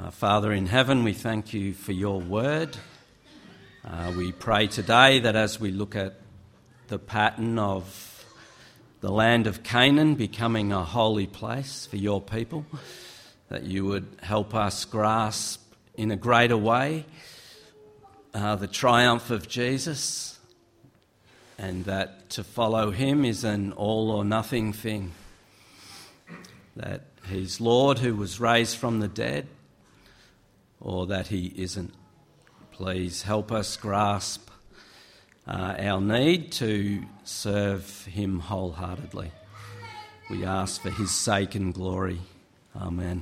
Father in heaven, we thank you for your word. We pray today that as we look at the pattern of the land of Canaan becoming a holy place for your people, that you would help us grasp in a greater way the triumph of Jesus, and that to follow him is an all or nothing thing, that he's Lord who was raised from the dead, or that he isn't. Please help us grasp our need to serve him wholeheartedly. We ask for his sake and glory. Amen.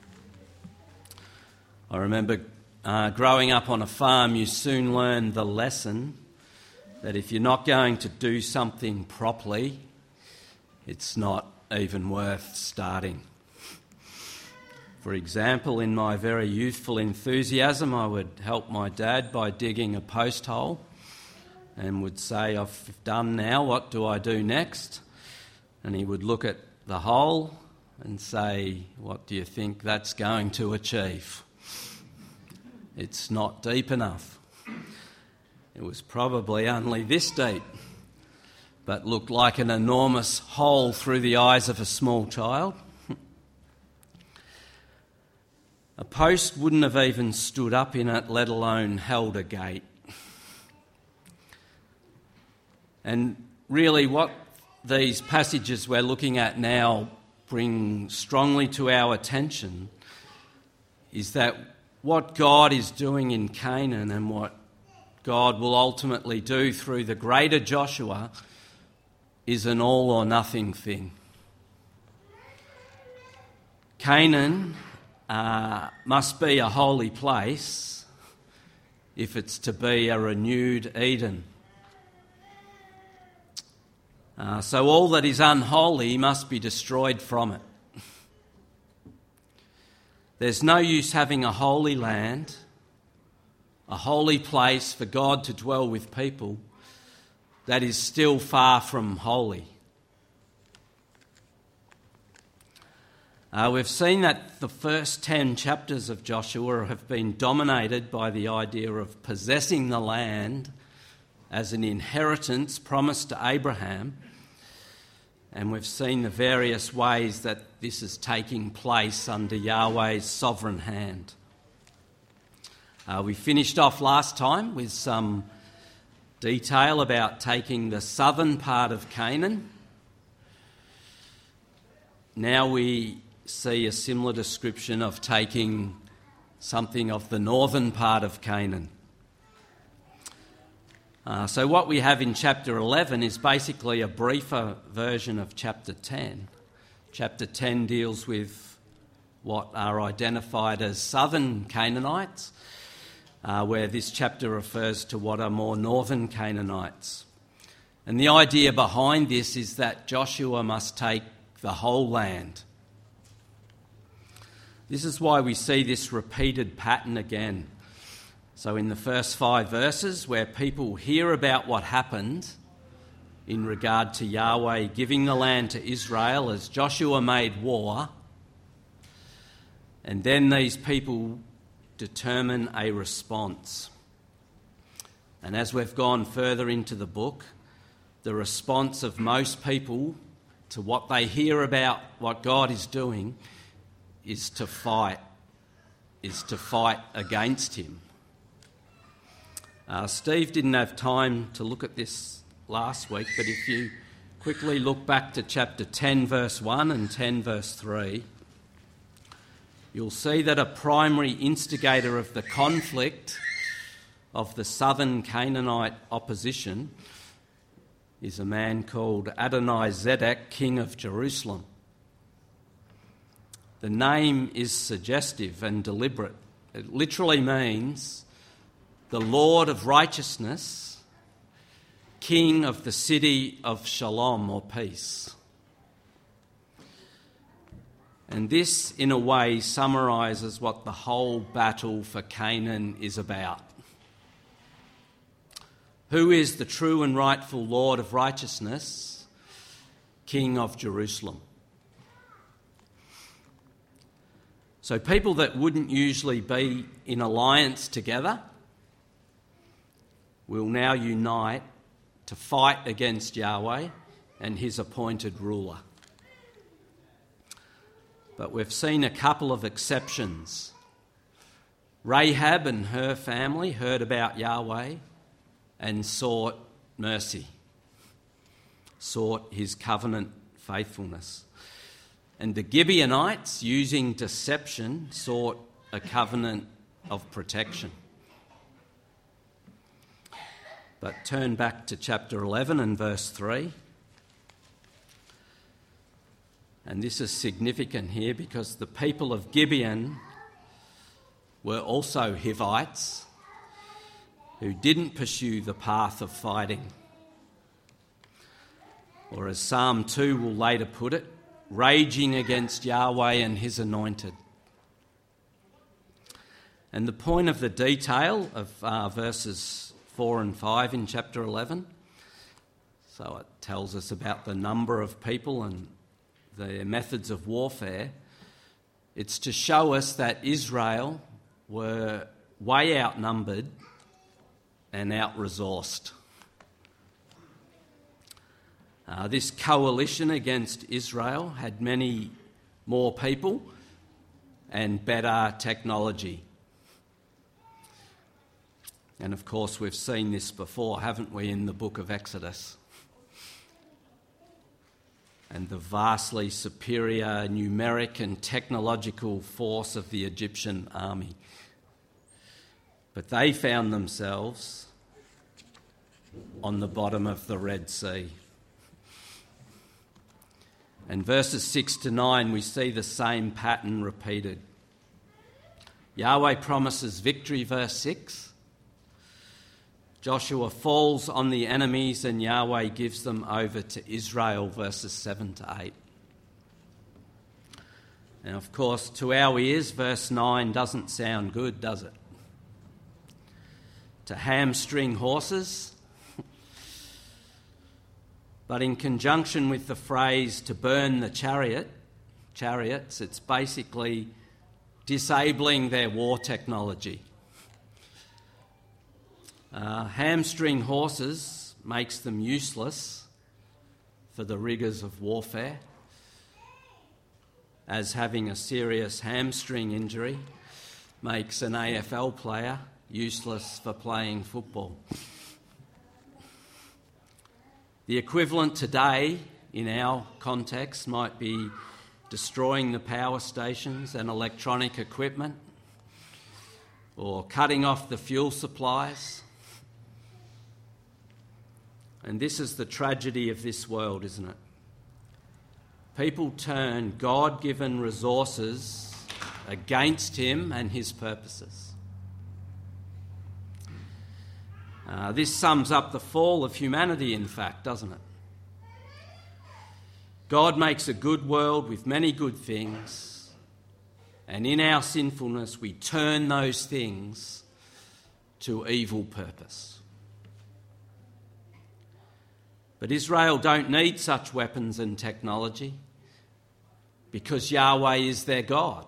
I remember growing up on a farm, you soon learn the lesson that if you're not going to do something properly, it's not even worth starting. For example, in my very youthful enthusiasm, I would help my dad by digging a post hole and would say, "I've done now, what do I do next?" And he would look at the hole and say, "What do you think that's going to achieve? It's not deep enough." It was probably only this deep, but looked like an enormous hole through the eyes of a small child. A post wouldn't have even stood up in it, let alone held a gate. And really what these passages we're looking at now bring strongly to our attention is that what God is doing in Canaan and what God will ultimately do through the greater Joshua is an all or nothing thing. Canaan must be a holy place if it's to be a renewed Eden. So all that is unholy must be destroyed from it. There's no use having a holy land, a holy place for God to dwell with people that is still far from holy. We've seen that the first 10 chapters of Joshua have been dominated by the idea of possessing the land as an inheritance promised to Abraham, and we've seen the various ways that this is taking place under Yahweh's sovereign hand. We finished off last time with some detail about taking the southern part of Canaan. Now we see a similar description of taking something of the northern part of Canaan. So what we have in chapter 11 is basically a briefer version of chapter 10. Chapter 10 deals with what are identified as southern Canaanites, where this chapter refers to what are more northern Canaanites. And the idea behind this is that Joshua must take the whole land. This is why we see this repeated pattern again. So in the first 5 verses, where people hear about what happened in regard to Yahweh giving the land to Israel as Joshua made war, and then these people determine a response. And as we've gone further into the book, the response of most people to what they hear about what God is doing is to fight against him. Steve didn't have time to look at this last week, but if you quickly look back to chapter 10 verse 1 and 10 verse 3, you'll see that a primary instigator of the conflict of the southern Canaanite opposition is a man called Adonizedek, king of Jerusalem. The name is suggestive and deliberate. It literally means the Lord of righteousness, king of the city of shalom or peace. And this, in a way, summarises what the whole battle for Canaan is about. Who is the true and rightful Lord of righteousness? King of Jerusalem. So people that wouldn't usually be in alliance together will now unite to fight against Yahweh and his appointed ruler. But we've seen a couple of exceptions. Rahab and her family heard about Yahweh and sought mercy, sought his covenant faithfulness. And the Gibeonites, using deception, sought a covenant of protection. But turn back to chapter 11 and verse 3. And this is significant here because the people of Gibeon were also Hivites who didn't pursue the path of fighting. Or as Psalm 2 will later put it, raging against Yahweh and his anointed. And the point of the detail of verses 4 and 5 in chapter 11, so it tells us about the number of people and their methods of warfare. It's to show us that Israel were way outnumbered and out-resourced. This coalition against Israel had many more people and better technology. And of course we've seen this before, haven't we, in the book of Exodus? And the vastly superior numeric and technological force of the Egyptian army. But they found themselves on the bottom of the Red Sea. And verses 6 to 9, we see the same pattern repeated. Yahweh promises victory, verse 6. Joshua falls on the enemies and Yahweh gives them over to Israel, verses 7 to 8. And of course, to our ears, verse 9 doesn't sound good, does it? To hamstring horses. But in conjunction with the phrase to burn the chariots, it's basically disabling their war technology. Hamstring horses makes them useless for the rigours of warfare, as having a serious hamstring injury makes an AFL player useless for playing football. The equivalent today, in our context, might be destroying the power stations and electronic equipment, or cutting off the fuel supplies. And this is the tragedy of this world, isn't it? People turn God-given resources against him and his purposes. This sums up the fall of humanity, in fact, doesn't it? God makes a good world with many good things, and in our sinfulness we turn those things to evil purpose. But Israel don't need such weapons and technology because Yahweh is their God.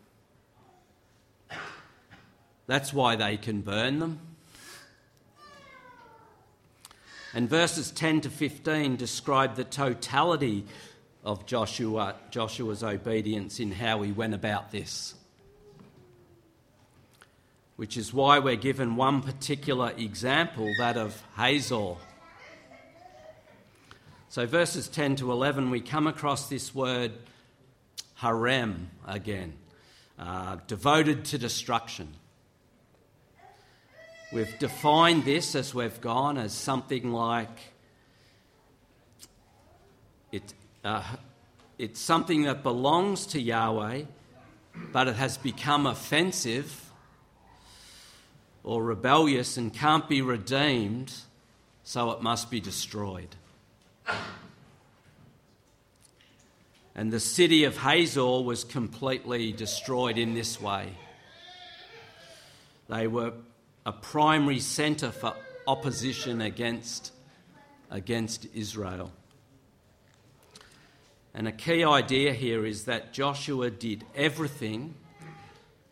That's why they can burn them. And verses 10 to 15 describe the totality of Joshua's obedience in how he went about this, which is why we're given one particular example, that of Hazor. So verses 10 to 11, we come across this word harem again, devoted to destruction. We've defined this as we've gone as something like it's something that belongs to Yahweh, but it has become offensive or rebellious and can't be redeemed, so it must be destroyed. And the city of Hazor was completely destroyed in this way. They were a primary centre for opposition against Israel. And a key idea here is that Joshua did everything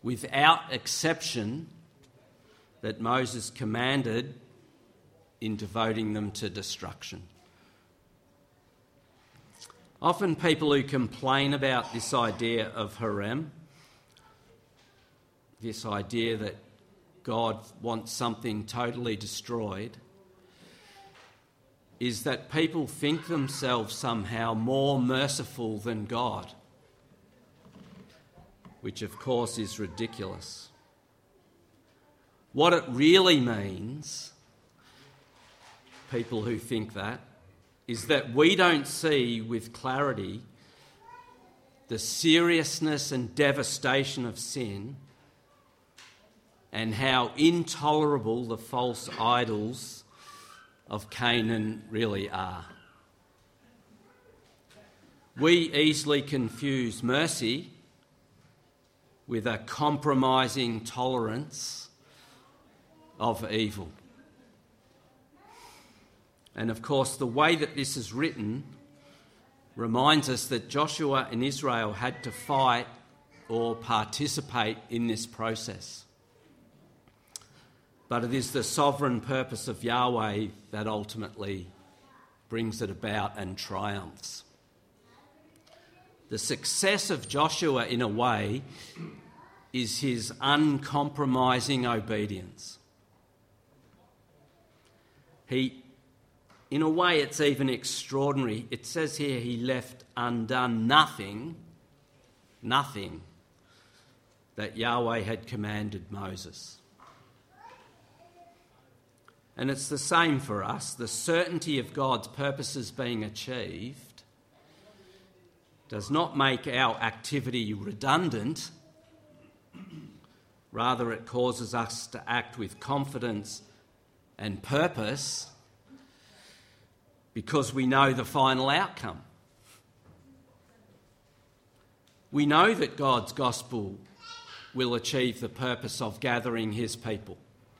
without exception, that Moses commanded in devoting them to destruction. Often people who complain about this idea of harem, this idea that God wants something totally destroyed, is that people think themselves somehow more merciful than God, which of course is ridiculous. What it really means, people who think that, is that we don't see with clarity the seriousness and devastation of sin and how intolerable the false idols of Canaan really are. We easily confuse mercy with a compromising tolerance of evil. And of course, the way that this is written reminds us that Joshua and Israel had to fight or participate in this process. But it is the sovereign purpose of Yahweh that ultimately brings it about and triumphs. The success of Joshua, in a way, is his uncompromising obedience. In a way, it's even extraordinary. It says here he left undone nothing that Yahweh had commanded Moses. And it's the same for us. The certainty of God's purposes being achieved does not make our activity redundant. Rather, it causes us to act with confidence and purpose because we know the final outcome. We know that God's gospel will achieve the purpose of gathering his people.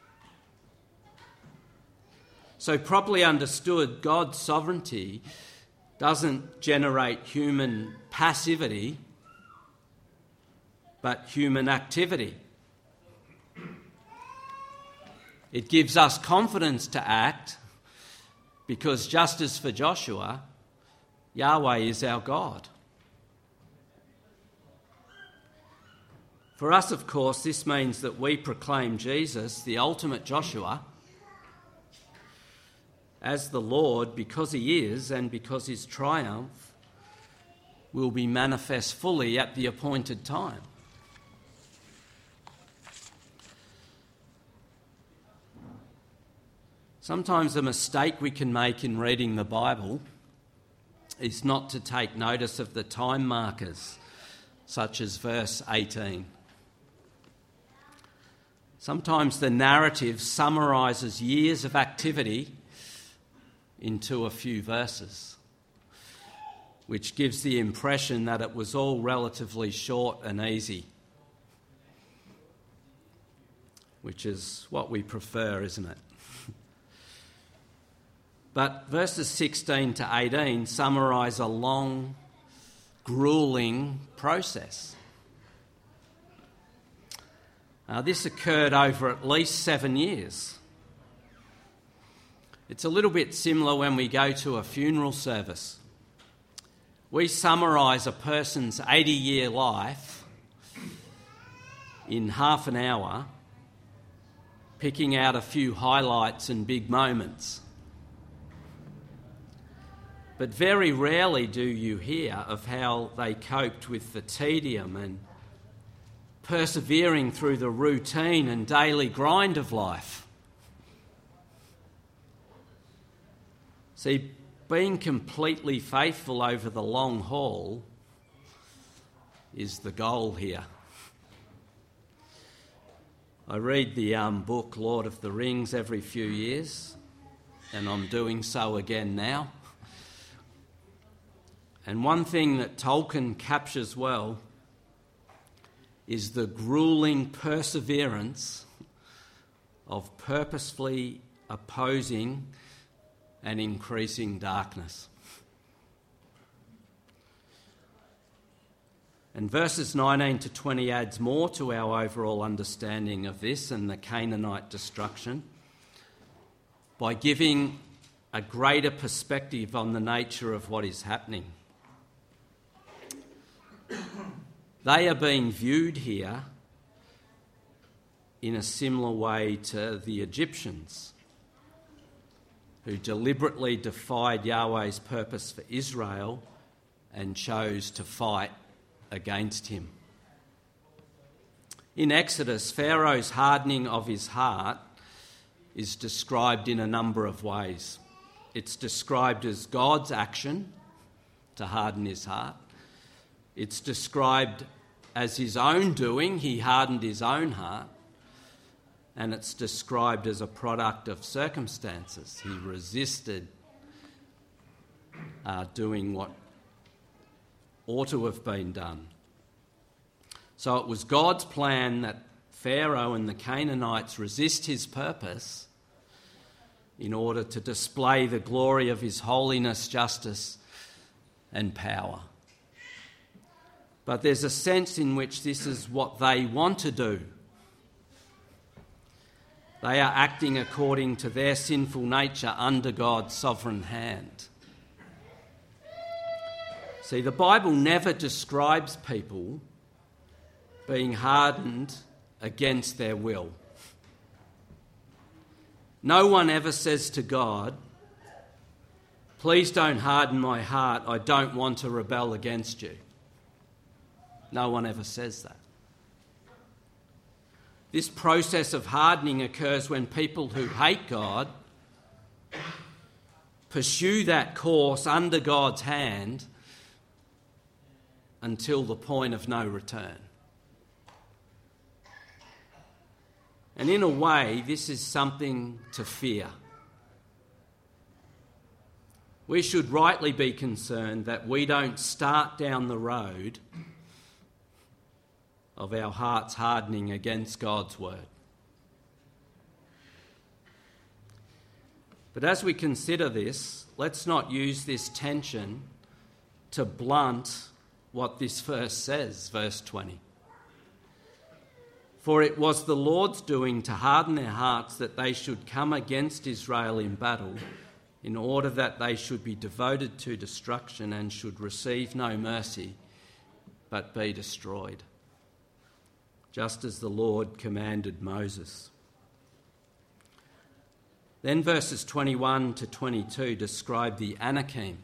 So properly understood, God's sovereignty doesn't generate human passivity, but human activity. It gives us confidence to act because just as for Joshua, Yahweh is our God. For us, of course, this means that we proclaim Jesus, the ultimate Joshua, as the Lord because he is and because his triumph will be manifest fully at the appointed time. Sometimes a mistake we can make in reading the Bible is not to take notice of the time markers, such as verse 18. Sometimes the narrative summarises years of activity into a few verses, which gives the impression that it was all relatively short and easy, which is what we prefer, isn't it? But verses 16 to 18 summarise a long, gruelling process. This occurred over at least 7 years. It's a little bit similar when we go to a funeral service. We summarise a person's 80-year life in half an hour, picking out a few highlights and big moments. But very rarely do you hear of how they coped with the tedium and persevering through the routine and daily grind of life. See, being completely faithful over the long haul is the goal here. I read the book Lord of the Rings every few years, and I'm doing so again now. And one thing that Tolkien captures well is the gruelling perseverance of purposefully opposing and increasing darkness. And verses 19 to 20 adds more to our overall understanding of this and the Canaanite destruction by giving a greater perspective on the nature of what is happening. They are being viewed here in a similar way to the Egyptians, who deliberately defied Yahweh's purpose for Israel and chose to fight against him. In Exodus, Pharaoh's hardening of his heart is described in a number of ways. It's described as God's action to harden his heart. It's described as his own doing. He hardened his own heart. And it's described as a product of circumstances. He resisted doing what ought to have been done. So it was God's plan that Pharaoh and the Canaanites resist his purpose in order to display the glory of his holiness, justice, and power. But there's a sense in which this is what they want to do. They are acting according to their sinful nature under God's sovereign hand. See, the Bible never describes people being hardened against their will. No one ever says to God, "Please don't harden my heart, I don't want to rebel against you." No one ever says that. This process of hardening occurs when people who hate God pursue that course under God's hand until the point of no return. And in a way, this is something to fear. We should rightly be concerned that we don't start down the road of our hearts hardening against God's word. But as we consider this, let's not use this tension to blunt what this verse says, verse 20. For it was the Lord's doing to harden their hearts that they should come against Israel in battle, in order that they should be devoted to destruction and should receive no mercy, but be destroyed, just as the Lord commanded Moses. Then verses 21 to 22 describe the Anakim.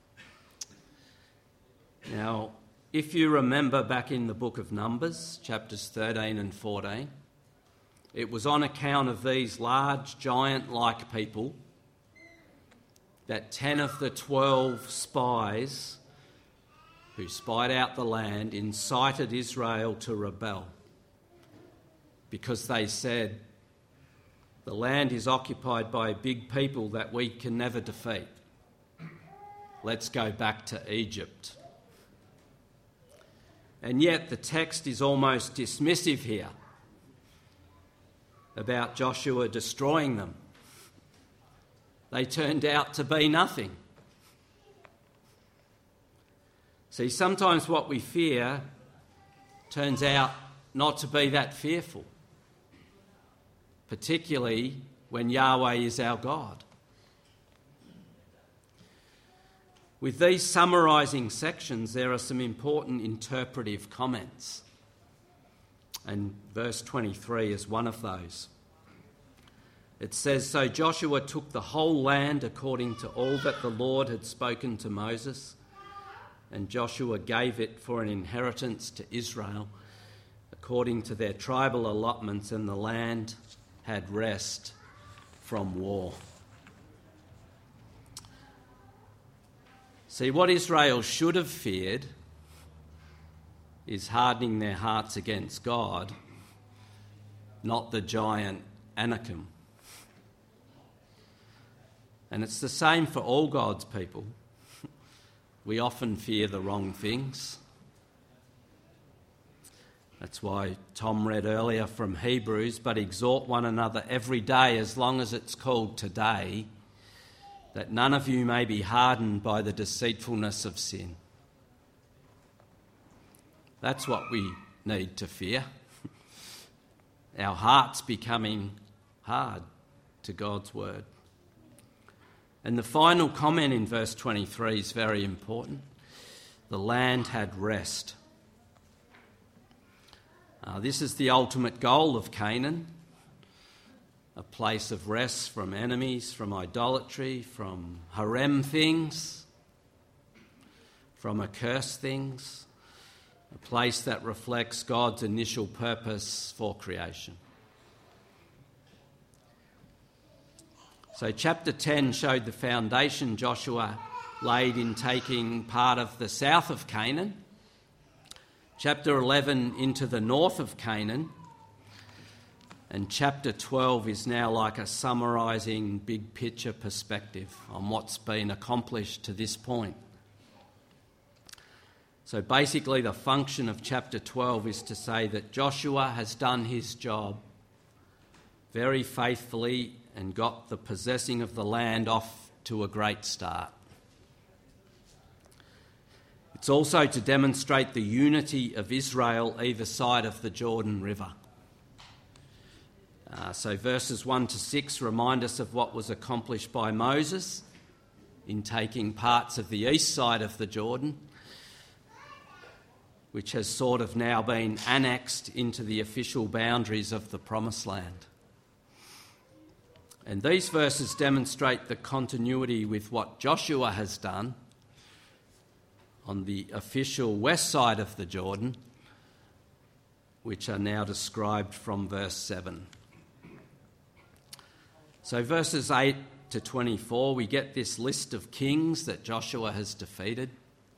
Now, if you remember back in the book of Numbers, chapters 13 and 14, it was on account of these large, giant-like people that 10 of the 12 spies who spied out the land incited Israel to rebel, because they said, "The land is occupied by big people that we can never defeat. Let's go back to Egypt." And yet the text is almost dismissive here about Joshua destroying them. They turned out to be nothing. See, sometimes what we fear turns out not to be that fearful, particularly when Yahweh is our God. With these summarising sections, there are some important interpretive comments, and verse 23 is one of those. It says, "So Joshua took the whole land according to all that the Lord had spoken to Moses, and Joshua gave it for an inheritance to Israel according to their tribal allotments, and the land had rest from war." See, what Israel should have feared is hardening their hearts against God, not the giant Anakim. And it's the same for all God's people. We often fear the wrong things. That's why Tom read earlier from Hebrews, "But exhort one another every day, as long as it's called today, that none of you may be hardened by the deceitfulness of sin." That's what we need to fear. Our hearts becoming hard to God's word. And the final comment in verse 23 is very important. The land had rest. This is the ultimate goal of Canaan, a place of rest from enemies, from idolatry, from harem things, from accursed things, a place that reflects God's initial purpose for creation. So chapter 10 showed the foundation Joshua laid in taking part of the south of Canaan. Chapter 11 into the north of Canaan. And chapter 12 is now like a summarising big picture perspective on what's been accomplished to this point. So basically the function of chapter 12 is to say that Joshua has done his job very faithfully and got the possessing of the land off to a great start. It's also to demonstrate the unity of Israel either side of the Jordan River. So verses 1 to 6 remind us of what was accomplished by Moses in taking parts of the east side of the Jordan, which has sort of now been annexed into the official boundaries of the Promised Land. And these verses demonstrate the continuity with what Joshua has done on the official west side of the Jordan, which are now described from verse 7. So verses 8 to 24, we get this list of kings that Joshua has defeated.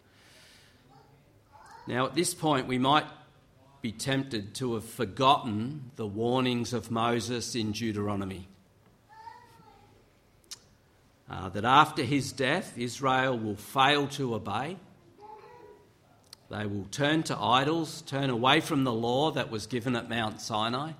Now at this point we might be tempted to have forgotten the warnings of Moses in Deuteronomy. That after his death, Israel will fail to obey. They will turn to idols, turn away from the law that was given at Mount Sinai.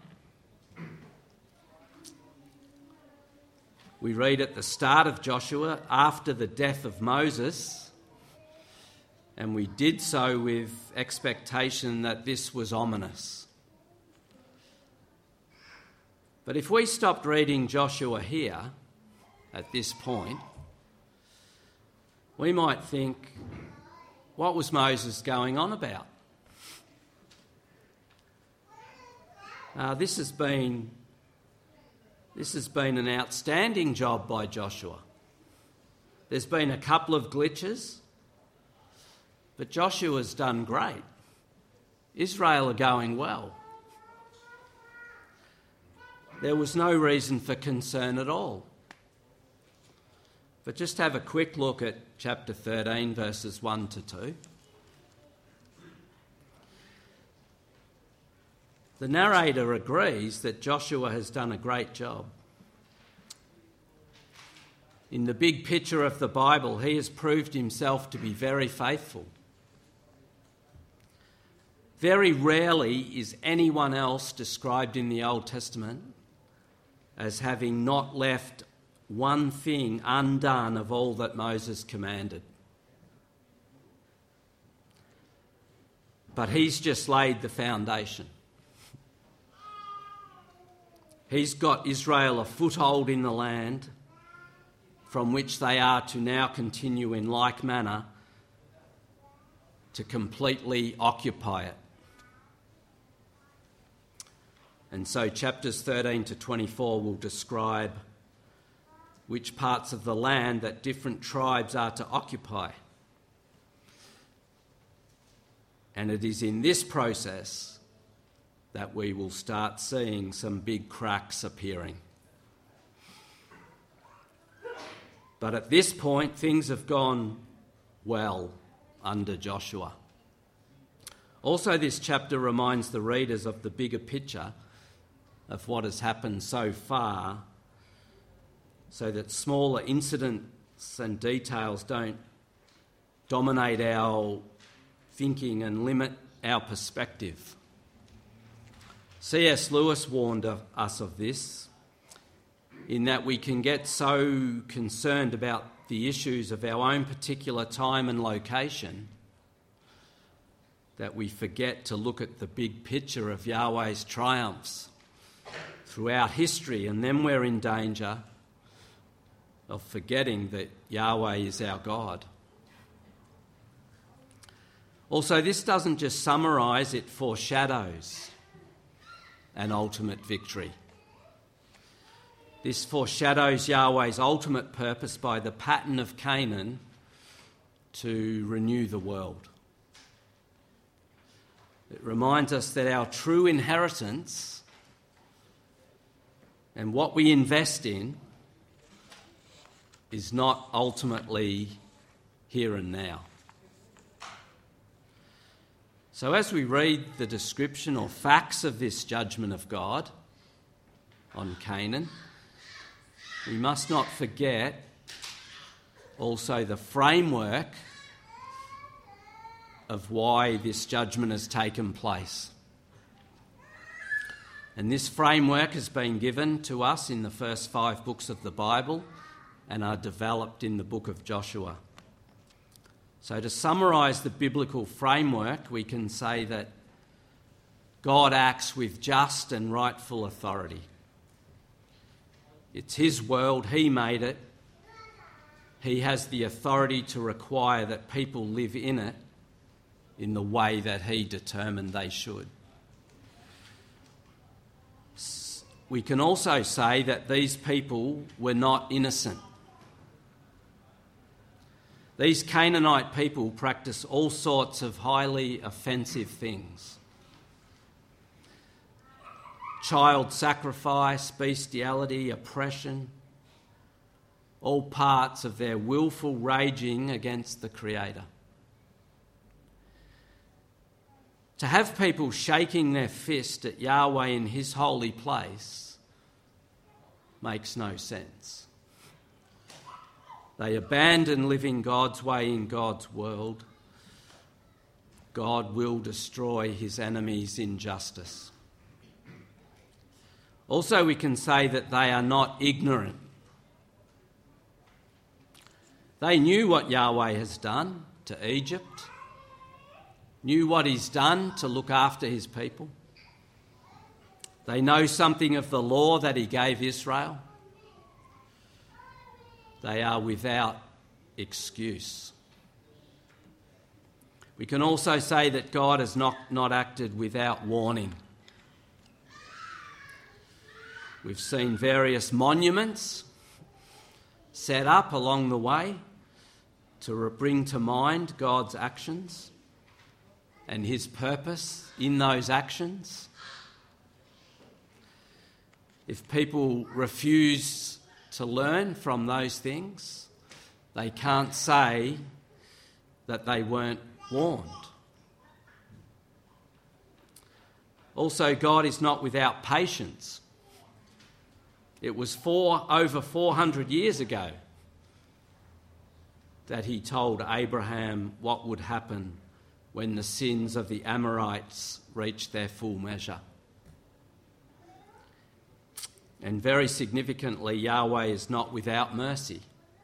We read at the start of Joshua, after the death of Moses, and we did so with expectation that this was ominous. But if we stopped reading Joshua here, at this point, we might think, what was Moses going on about? This has been an outstanding job by Joshua. There's been a couple of glitches, but Joshua's done great. Israel are going well. There was no reason for concern at all. But just have a quick look at chapter 13, verses 1 to 2. The narrator agrees that Joshua has done a great job. In the big picture of the Bible, he has proved himself to be very faithful. Very rarely is anyone else described in the Old Testament as having not left one thing undone of all that Moses commanded. But he's just laid the foundation. He's got Israel a foothold in the land from which they are to now continue in like manner to completely occupy it. And so chapters 13 to 24 will describe which parts of the land that different tribes are to occupy. And it is in this process that we will start seeing some big cracks appearing. But at this point, things have gone well under Joshua. Also, this chapter reminds the readers of the bigger picture of what has happened so far, so that smaller incidents and details don't dominate our thinking and limit our perspective. C.S. Lewis warned us of this, in that we can get so concerned about the issues of our own particular time and location that we forget to look at the big picture of Yahweh's triumphs throughout history, and then we're in danger of forgetting that Yahweh is our God. Also, this doesn't just summarise, it foreshadows an ultimate victory. This foreshadows Yahweh's ultimate purpose by the pattern of Canaan to renew the world. It reminds us that our true inheritance and what we invest in is not ultimately here and now. So as we read the description or facts of this judgment of God on Canaan, we must not forget also the framework of why this judgment has taken place. And this framework has been given to us in the first 5 books of the Bible and are developed in the book of Joshua. So to summarise the biblical framework, we can say that God acts with just and rightful authority. It's his world, he made it. He has the authority to require that people live in it in the way that he determined they should. We can also say that these people were not innocent. These Canaanite people practice all sorts of highly offensive things. Child sacrifice, bestiality, oppression, all parts of their willful raging against the Creator. To have people shaking their fist at Yahweh in his holy place makes no sense. They abandon living God's way in God's world. God will destroy his enemies in justice. Also, we can say that they are not ignorant. They knew what Yahweh has done to Egypt, knew what he's done to look after his people. They know something of the law that he gave Israel. They are without excuse. We can also say that God has not acted without warning. We've seen various monuments set up along the way to bring to mind God's actions and his purpose in those actions. If people refuse to learn from those things, they can't say that they weren't warned. Also, God is not without patience. It was over 400 years ago that he told Abraham what would happen when the sins of the Amorites reached their full measure. And very significantly, Yahweh is not without mercy.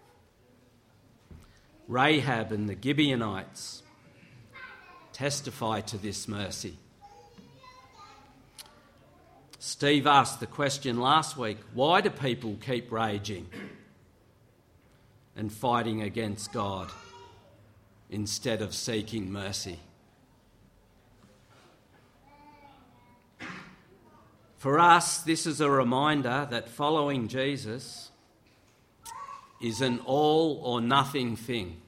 Rahab and the Gibeonites testify to this mercy. Steve asked the question last week, why do people keep raging and fighting against God instead of seeking mercy? For us, this is a reminder that following Jesus is an all or nothing thing.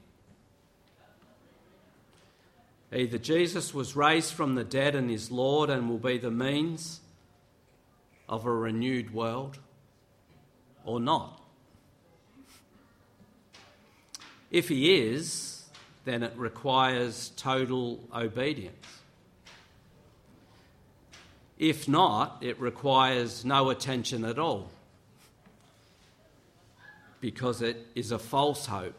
Either Jesus was raised from the dead and is Lord and will be the means of a renewed world, or not. If he is, then it requires total obedience. If not, it requires no attention at all, because it is a false hope.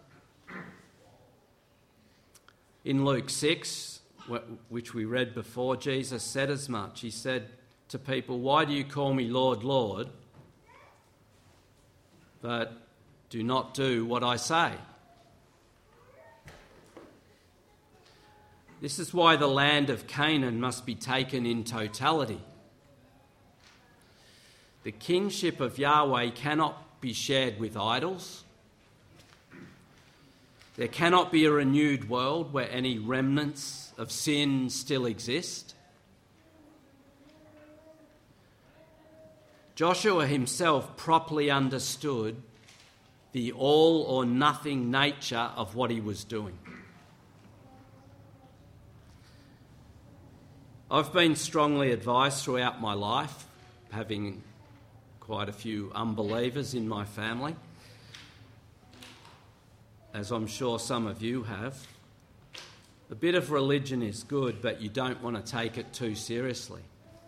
In Luke 6, which we read before, Jesus said as much. He said to people, "Why do you call me Lord, Lord, but do not do what I say?" This is why the land of Canaan must be taken in totality. The kingship of Yahweh cannot be shared with idols. There cannot be a renewed world where any remnants of sin still exist. Joshua himself properly understood the all or nothing nature of what he was doing. I've been strongly advised throughout my life, having quite a few unbelievers in my family, as I'm sure some of you have. A bit of religion is good, but you don't want to take it too seriously.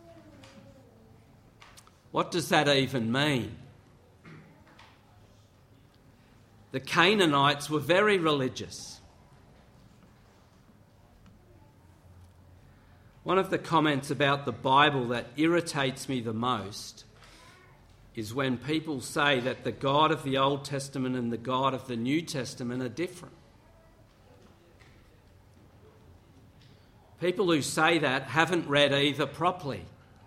What does that even mean? The Canaanites were very religious. One of the comments about the Bible that irritates me the most is when people say that the God of the Old Testament and the God of the New Testament are different. People who say that haven't read either properly.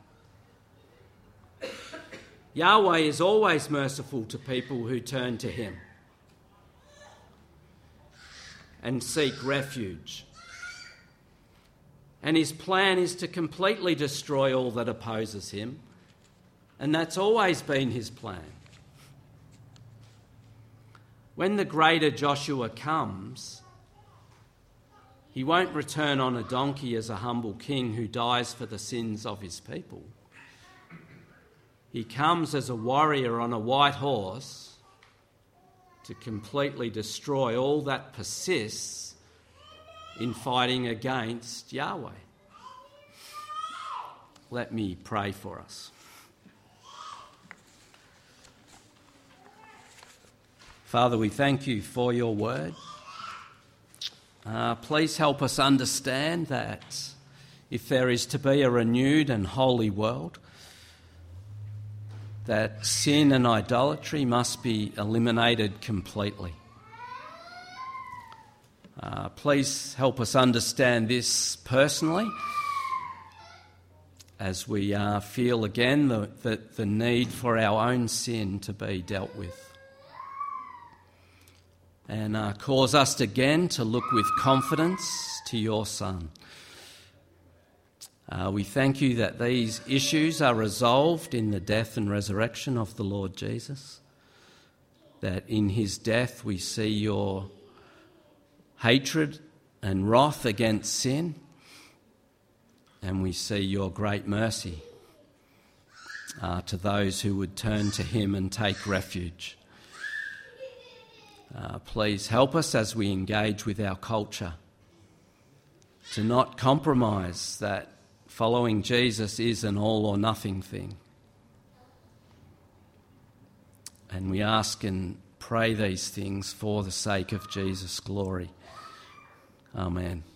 Yahweh is always merciful to people who turn to him and seek refuge. And his plan is to completely destroy all that opposes him, and that's always been his plan. When the greater Joshua comes, he won't return on a donkey as a humble king who dies for the sins of his people. He comes as a warrior on a white horse to completely destroy all that persists in fighting against Yahweh. Let me pray for us. Father, we thank you for your word. Please help us understand that if there is to be a renewed and holy world, that sin and idolatry must be eliminated completely. Please help us understand this personally as we feel again the need for our own sin to be dealt with. And cause us again to look with confidence to your Son. We thank you that these issues are resolved in the death and resurrection of the Lord Jesus, that in his death we see your hatred and wrath against sin, and we see your great mercy to those who would turn to him and take refuge. Please help us as we engage with our culture to not compromise that following Jesus is an all or nothing thing. And we ask and pray these things for the sake of Jesus' glory. Amen.